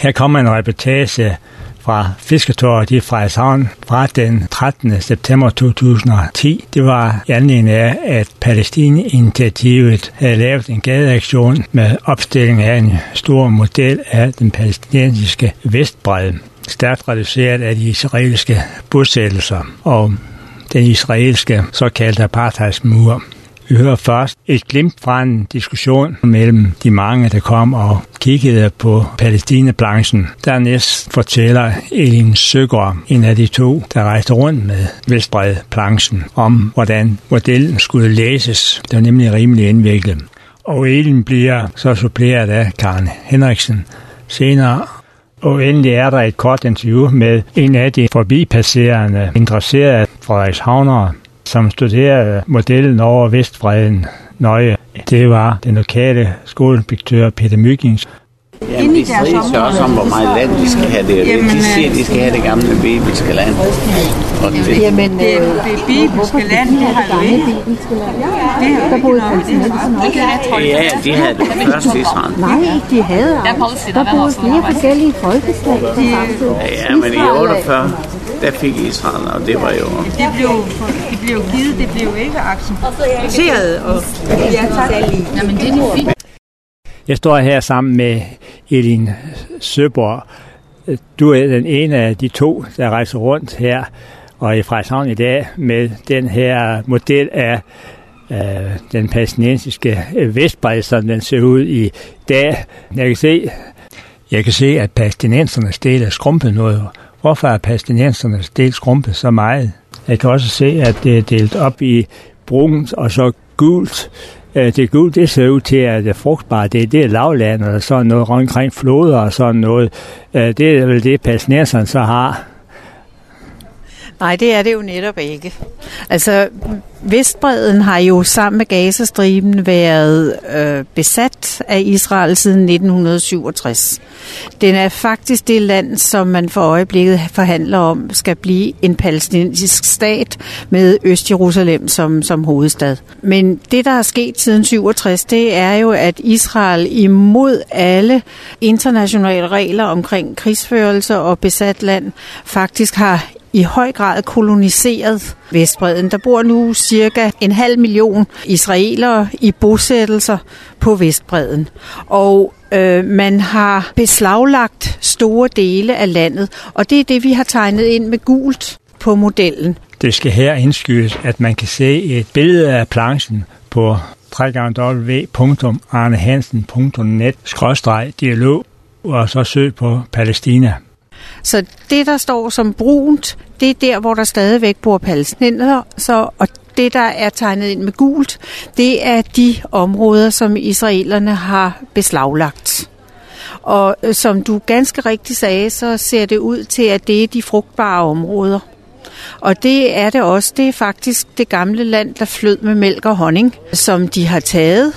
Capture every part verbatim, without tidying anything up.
Her kommer en reportage fra Fisketorvet i Frederikshavn fra den trettende september to tusind og ti. Det var i anledning af, at Palæstina-initiativet havde lavet en gadeaktion med opstilling af en stor model af den palæstinensiske Vestbred, stærkt reduceret af de israelske bosættelser og den israelske såkaldte apartheidsmur. Vi hører først et glimt fra en diskussion mellem de mange, der kom og kiggede på Palæstina-planchen. Dernæst fortæller Elin Søgaard, en af de to, der rejste rundt med Vestbred-planchen, om hvordan modellen skulle læses. Det var nemlig rimelig indviklet. Og Elin bliver så suppleret af Karen Henriksen senere. Og endelig er der et kort interview med en af de forbipasserende interesserede frederikshavnere, som studerede modellen over Vestbreden nøje. Det var den lokale skoleinspektør Peter Myggings. Jamen, de strider sig også om, hvor meget land de skal have det. Jamen, de siger, at de skal have det gamle bibelske land. Og det, jamen, det, det bibelske land, det har jo ikke. Det har jo ikke noget med det. Ja, de havde det først i Israel. Nej, de havde. Der boede flere forskellige folkeslag. Ja, men i otteogfyrre, der fik Israel, og det var jo... Det blev, det blev givet, det blev ikke accepteret. Og ja, tak. Jamen, det er fint. Jeg står her sammen med Elin Søgaard. Du er den ene af de to, der rejser rundt her og i Frederikshavn i dag med den her model af øh, den palæstinensiske Vestbred, som den ser ud i dag. Jeg kan se, jeg kan se at palæstinensernes del er skrumpet noget. Hvorfor er palæstinensernes del skrumpet så meget? Jeg kan også se, at det er delt op i brunt og så gult. Det gule, det ser ud til, at det er frugtbart. Det, det er lavland og sådan noget rundt omkring floder og sådan noget. Det er vel det, palæstinenserne så har. Nej, det er det jo netop ikke. Altså, Vestbredden har jo sammen med Gazastriben været øh, besat af Israel siden nitten syvogtres. Den er faktisk det land, som man for øjeblikket forhandler om, skal blive en palæstinensisk stat med Øst-Jerusalem som, som hovedstad. Men det, der er sket siden syvogtres, det er jo, at Israel imod alle internationale regler omkring krigsførelse og besat land faktisk har i høj grad koloniseret Vestbredden. Der bor nu cirka en halv million israelere i bosættelser på Vestbredden. Og øh, man har beslaglagt store dele af landet, og det er det, vi har tegnet ind med gult på modellen. Det skal her indskydes, at man kan se et billede af planchen på w w w punktum arnehansen punktum net skråstreg dialog og så søg på Palæstina. Så det, der står som brunt, det er der, hvor der stadigvæk bor palæstinenser, så, og det, der er tegnet ind med gult, det er de områder, som israelerne har beslaglagt. Og som du ganske rigtigt sagde, så ser det ud til, at det er de frugtbare områder. Og det er det også. Det er faktisk det gamle land, der flød med mælk og honning, som de har taget,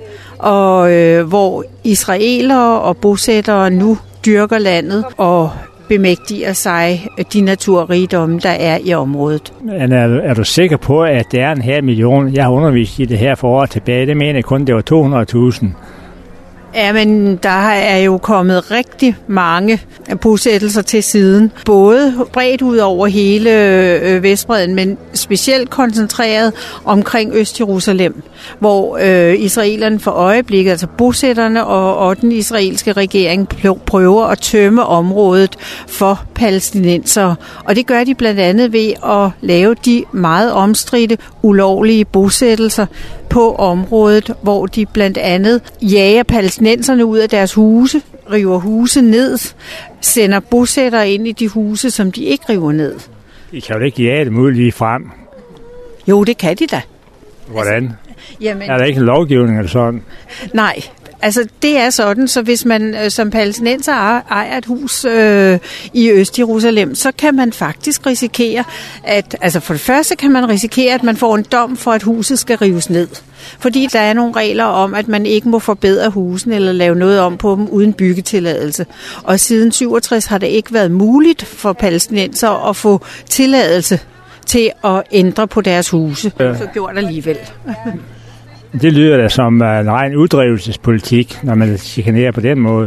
og øh, hvor israelere og bosættere nu dyrker landet og bemægtiger sig de naturrigdomme, der er i området. Er, er du sikker på, at det er en halv million? Jeg har undervist i det her for år tilbage. Det mener jeg kun, det var to hundrede tusind. Ja, men der er jo kommet rigtig mange bosættelser til siden. Både bredt ud over hele øh, Vestbredden, men specielt koncentreret omkring Øst-Jerusalem, hvor øh, israelerne for øjeblikket, altså bosætterne og, og den israelske regering, prøver at tømme området for palæstinensere. Og det gør de blandt andet ved at lave de meget omstridte, ulovlige bosættelser på området, hvor de blandt andet jager palæstinenserne ud af deres huse, river huse ned, sender bosættere ind i de huse, som de ikke river ned. I kan jo ikke jage dem ud lige frem. Jo, det kan de da. Hvordan? Jamen, er der ikke en lovgivning eller sådan? Nej. Altså, det er sådan, så hvis man øh, som palæstinenser ejer et hus øh, i Øst-Jerusalem, så kan man faktisk risikere, at, altså for det første kan man risikere, at man får en dom for, at huset skal rives ned. Fordi der er nogle regler om, at man ikke må forbedre husen eller lave noget om på dem uden byggetilladelse. Og siden syvogtres har det ikke været muligt for palæstinenser at få tilladelse til at ændre på deres huse. Ja. Så gjort alligevel. Det lyder da som en ren uddrivelsespolitik, når man chikanerer på den måde.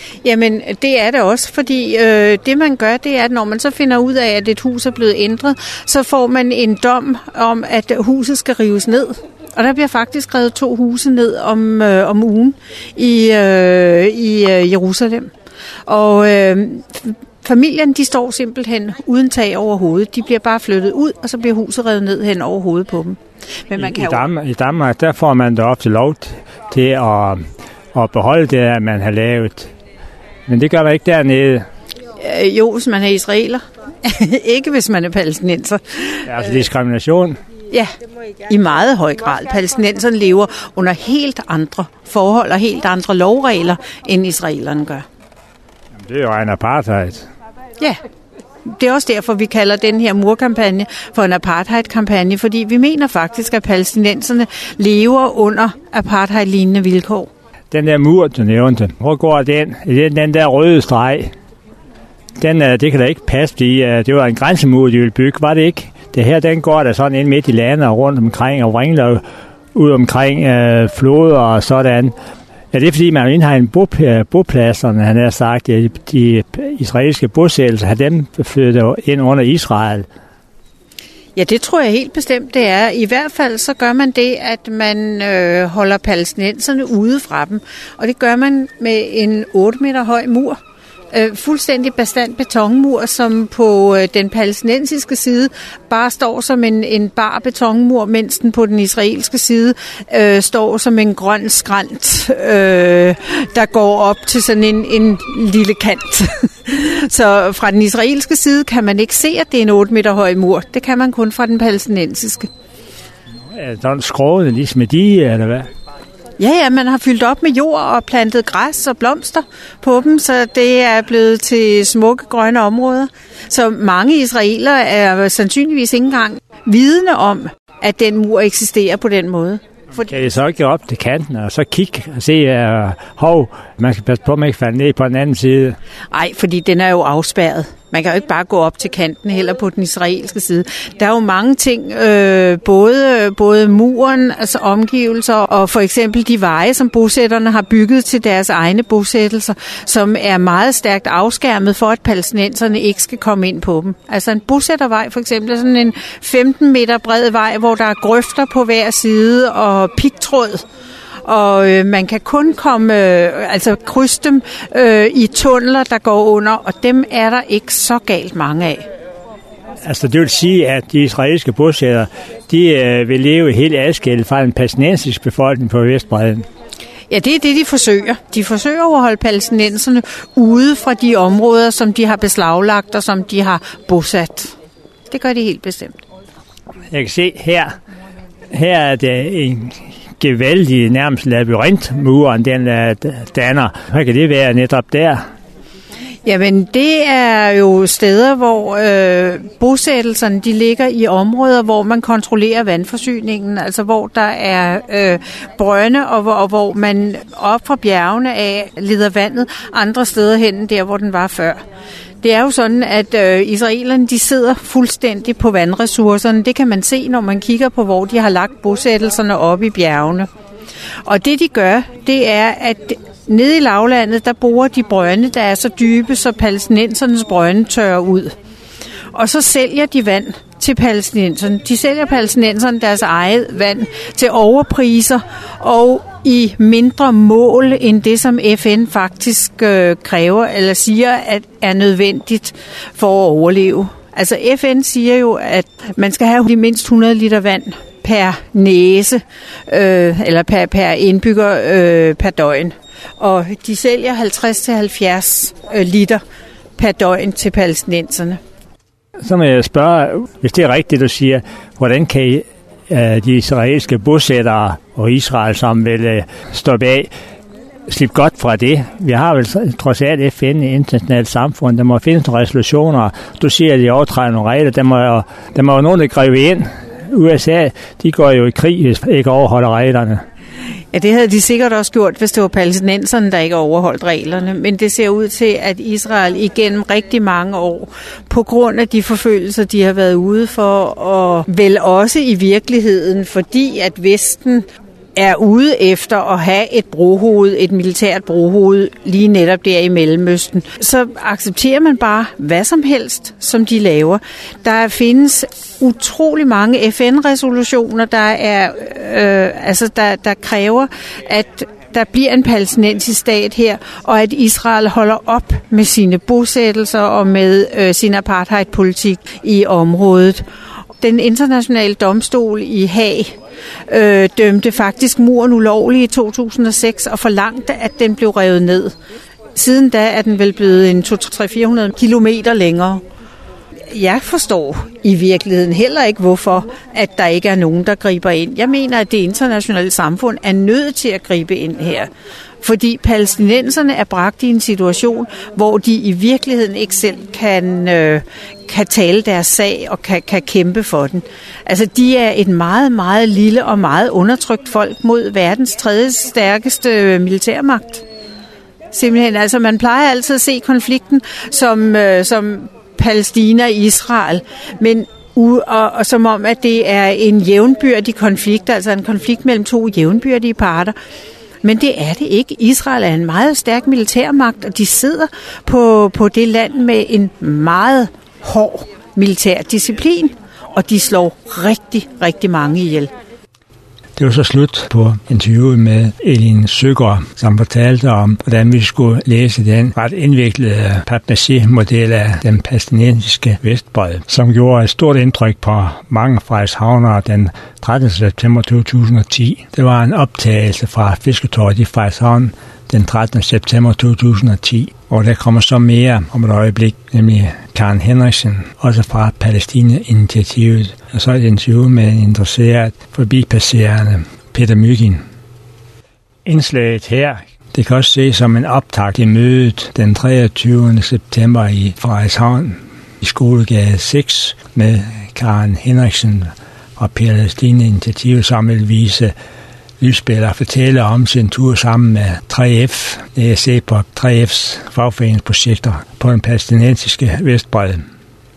Jamen, det er det også, fordi øh, det man gør, det er, at når man så finder ud af, at et hus er blevet ændret, så får man en dom om, at huset skal rives ned. Og der bliver faktisk revet to huse ned om, øh, om ugen i, øh, i øh, Jerusalem. Og øh, familien, de står simpelthen uden tag over hovedet. De bliver bare flyttet ud, og så bliver huset revet ned hen over hovedet på dem. Men man kan I, i, Danmark, I Danmark, der får man det op til lov til at, at beholde det, at man har lavet. Men det gør man ikke dernede. Øh, jo, hvis man er israeler. Ikke hvis man er palæstinenser. Ja, altså diskrimination. Ja, i meget høj grad. Palæstinenserne lever under helt andre forhold og helt andre lovregler, end israelerne gør. Jamen, det er jo en apartheid. Ja, det er også derfor, vi kalder den her murkampagne for en apartheid-kampagne, fordi vi mener faktisk, at palæstinenserne lever under apartheid-lignende vilkår. Den der mur, du nævnte, hvor går den? Den, den der røde streg, den, det kan da ikke passe, fordi det var en grænsemur, de ville bygge, var det ikke? Det her, den går der sådan ind midt i landet og rundt omkring og vringler ud omkring øh, floder og sådan. Ja, det er fordi, man indhegner en bo, bopladserne, han har sagt, at de israelske bosættelser har dem flyttet ind under Israel. Ja, det tror jeg helt bestemt, det er. I hvert fald så gør man det, at man øh, holder palæstinenserne ude fra dem. Og det gør man med en otte meter høj mur. Øh, fuldstændig bastant betonmur, som på øh, den palæstinensiske side bare står som en, en bar betonmur, mens den på den israelske side øh, står som en grøn skrant, øh, der går op til sådan en, en lille kant. Så fra den israelske side kan man ikke se, at det er en otte meter høj mur. Det kan man kun fra den palæstinensiske. Er der skroget ligesom med de, eller hvad? Ja, ja, man har fyldt op med jord og plantet græs og blomster på dem, så det er blevet til smukke grønne områder. Så mange israelere er sandsynligvis ikke engang vidne om, at den mur eksisterer på den måde. Fordi... Kan I så ikke op til kanten og så kigge og se, uh, hov, man skal passe på, at man ikke falder ned på den anden side? Nej, fordi den er jo afspærret. Man kan jo ikke bare gå op til kanten, heller på den israelske side. Der er jo mange ting, øh, både, både muren, altså omgivelser, og for eksempel de veje, som bosætterne har bygget til deres egne bosættelser, som er meget stærkt afskærmet for, at palæstinenserne ikke skal komme ind på dem. Altså en bosættervej for eksempel er sådan en femten meter bred vej, hvor der er grøfter på hver side og pigtråd. Og øh, man kan kun komme, øh, altså krydse dem øh, i tunneler, der går under, og dem er der ikke så galt mange af. Altså det vil sige, at de israelske bosættere, de øh, vil leve helt adskilt fra den palæstinensiske befolkning på Vestbredden. Ja, det er det, de forsøger. De forsøger at holde palæstinenserne ude fra de områder, som de har beslaglagt og som de har bosat. Det gør de helt bestemt. Jeg kan se her, her er det en gevaldig nærmest labyrintmuren, den danner. Hvad kan det være netop der? Jamen, det er jo steder, hvor øh, bosættelserne de ligger i områder, hvor man kontrollerer vandforsyningen, altså hvor der er øh, brønde, og hvor, og hvor man op fra bjergene af leder vandet andre steder hen, der hvor den var før. Det er jo sådan, at øh, israelerne de sidder fuldstændig på vandressourcerne. Det kan man se, når man kigger på, hvor de har lagt bosættelserne op i bjergene. Og det de gør, det er, at nede i lavlandet, der borer de brønde, der er så dybe, så palæstinensernes brønde tørrer ud. Og så sælger de vand til palæstinenserne. De sælger palæstinenserne deres eget vand til overpriser og i mindre mål end det, som F N faktisk øh, kræver eller siger, at er nødvendigt for at overleve. Altså F N siger jo, at man skal have mindst hundrede liter vand per næse, øh, eller per, per indbygger øh, per døgn. Og de sælger halvtreds til halvfjerds øh, liter per døgn til palæstinenserne. Så må jeg spørge, hvis det er rigtigt, du siger, hvordan kan I, uh, de israelske bosættere og Israel, som vil uh, stå bag, slippe godt fra det? Vi har vel trods alt F N i internationalt samfund, der må findes nogle resolutioner. Du siger, at de overtræder nogle regler. Der må jo, der må jo nogen, der gribe ind. U S A, de går jo i krig, hvis ikke overholder reglerne. Ja, det havde de sikkert også gjort, hvis det var palæstinenserne, der ikke overholdt reglerne. Men det ser ud til, at Israel igennem rigtig mange år, på grund af de forfølgelser, de har været ude for, og vel også i virkeligheden, fordi at Vesten er ude efter at have et brohoved, et militært brohoved, lige netop der i Mellemøsten, så accepterer man bare hvad som helst, som de laver. Der findes utrolig mange F N-resolutioner, der er, øh, altså der, der kræver, at der bliver en palæstinensisk stat her, og at Israel holder op med sine bosættelser og med øh, sin apartheidpolitik i området. Den internationale domstol i Haag øh, dømte faktisk muren ulovlig i to tusind og seks og forlangte, at den blev revet ned. Siden da er den vel blevet en to til fire hundrede kilometer længere. Jeg forstår i virkeligheden heller ikke, hvorfor at der ikke er nogen, der griber ind. Jeg mener, at det internationale samfund er nødt til at gribe ind her. Fordi palæstinenserne er bragt i en situation, hvor de i virkeligheden ikke selv kan, øh, kan tale deres sag og kan, kan kæmpe for den. Altså, de er et meget, meget lille og meget undertrykt folk mod verdens tredje stærkeste militærmagt. Simpelthen, altså man plejer altid at se konflikten som, øh, som Palæstina og Israel, men u- og, og som om, at det er en jævnbyrdig konflikt, altså en konflikt mellem to jævnbyrdige parter. Men det er det ikke. Israel er en meget stærk militærmagt, og de sidder på, på det land med en meget hård militær disciplin, og de slår rigtig, rigtig mange ihjel. Det var så slut på interviewet med Elin Søgaard, som fortalte om, hvordan vi skulle læse den ret indviklede papier-model af den palæstinensiske Vestbred, som gjorde et stort indtryk på mange Frederikshavnere den trettende september to tusind og ti. Det var en optagelse fra Fisketorvet i Frederikshavn den trettende september to tusind og ti, og der kommer så mere om et øjeblik, nemlig Karen Henriksen, også fra Palæstina-initiativet, og så et interview med en interesseret forbipasserende Peter Mygin. Indslaget her, det kan også ses som en optakt i mødet den treogtyvende september i Frederikshavn i Skolegade seks med Karen Henriksen fra Palæstina-initiativet, som vil vise lysspiller fortæller om sin tur sammen med tre F, det er se på tre F's fagforeningsprojekter på den palæstinensiske Vestbred.